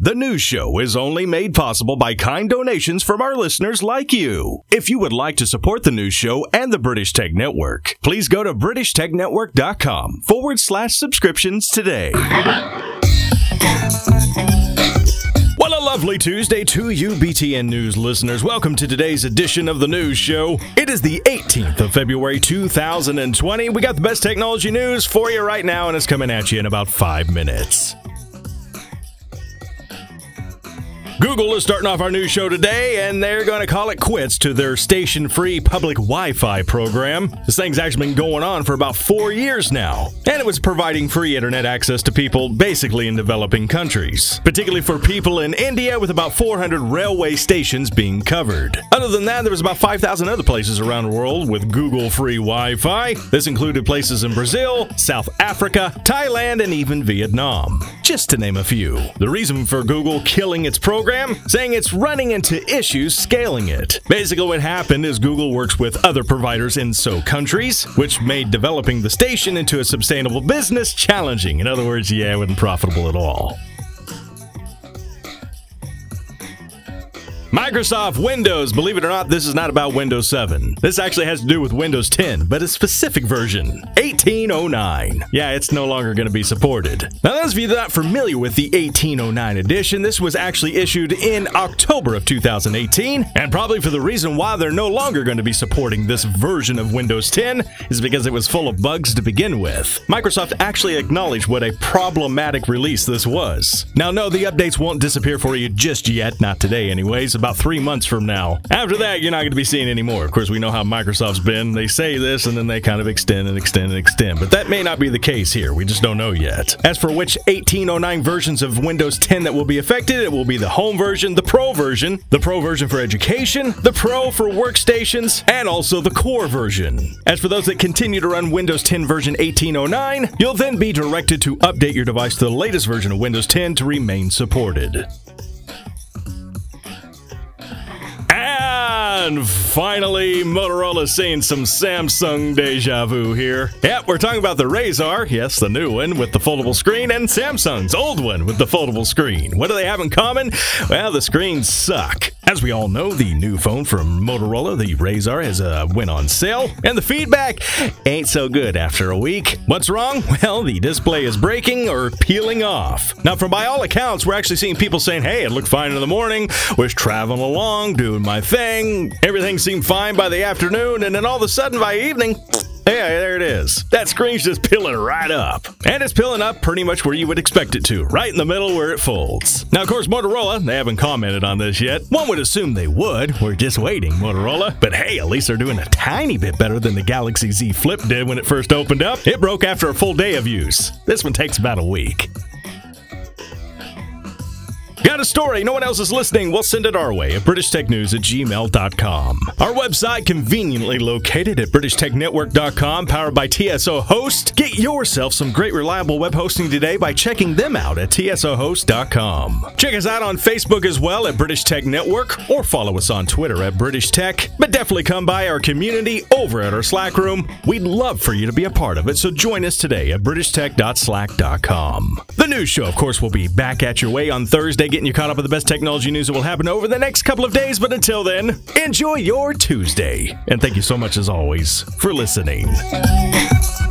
The news show is only made possible by kind donations from our listeners like you. If you would like to support the news show and the British Tech Network, please go to BritishTechNetwork.com/subscriptions today. Well, a lovely Tuesday to you, BTN News listeners. Welcome to today's edition of the news show. It is the 18th of February, 2020. We got the best technology news for you right now, and it's coming at you in about 5 minutes. Google is starting off our news show today, and they're going to call it quits to their station-free public Wi-Fi program. This thing's actually been going on for about 4 years now, and it was providing free internet access to people basically in developing countries, particularly for people in India, with about 400 railway stations being covered. Other than that, there was about 5,000 other places around the world with Google free Wi-Fi. This included places in Brazil, South Africa, Thailand, and even Vietnam, just to name a few. The reason for Google killing its program, saying it's running into issues scaling it. Basically what happened is Google works with other providers in countries, which made developing the station into a sustainable business challenging. In other words, it wasn't profitable at all. Microsoft Windows. Believe it or not, this is not about Windows 7. This actually has to do with Windows 10, but a specific version, 1809. Yeah, it's no longer going to be supported. Now, those of you that are not familiar with the 1809 edition, this was actually issued in October of 2018, and probably for the reason why they're no longer going to be supporting this version of Windows 10 is because it was full of bugs to begin with. Microsoft actually acknowledged what a problematic release this was. Now, no, the updates won't disappear for you just yet, not today anyways. About 3 months from now. After that, you're not going to be seeing any more. Of course, we know how Microsoft's been. They say this and then they kind of extend and extend and extend. But that may not be the case here. We just don't know yet. As for which 1809 versions of Windows 10 that will be affected, it will be the Home version, the Pro version for education, the Pro for workstations, and also the Core version. As for those that continue to run Windows 10 version 1809, you'll then be directed to update your device to the latest version of Windows 10 to remain supported. And finally, Motorola's seeing some Samsung deja vu here. Yep, we're talking about the Razr, yes, the new one with the foldable screen, and Samsung's old one with the foldable screen. What do they have in common? Well, the screens suck. As we all know, the new phone from Motorola, the Razr, has went on sale, and the feedback ain't so good after a week. What's wrong? Well, the display is breaking or peeling off. Now, from by all accounts, we're actually seeing people saying, hey, it looked fine in the morning, was traveling along, doing my thing, everything seemed fine by the afternoon, and then all of a sudden by evening, yeah, there it is. That screen's just peeling right up. And it's peeling up pretty much where you would expect it to, right in the middle where it folds. Now, of course, Motorola, they haven't commented on this yet. One would assume they would. We're just waiting, Motorola. But hey, at least they're doing a tiny bit better than the Galaxy Z Flip did when it first opened up. It broke after a full day of use. This one takes about a week. Got a story? No one else is listening? We'll send it our way at BritishTechNews@gmail.com. Our website conveniently located at BritishTechNetwork.com, powered by TSO Host. Get yourself some great reliable web hosting today by checking them out at TSOHost.com. Check us out on Facebook as well at British Tech Network, or follow us on Twitter at British Tech. But definitely come by our community over at our Slack room. We'd love for you to be a part of it, so join us today at BritishTech.slack.com. The news show, of course, will be back at your way on Thursday, getting you caught up with the best technology news that will happen over the next couple of days. But until then, enjoy your Tuesday. And thank you so much, as always, for listening.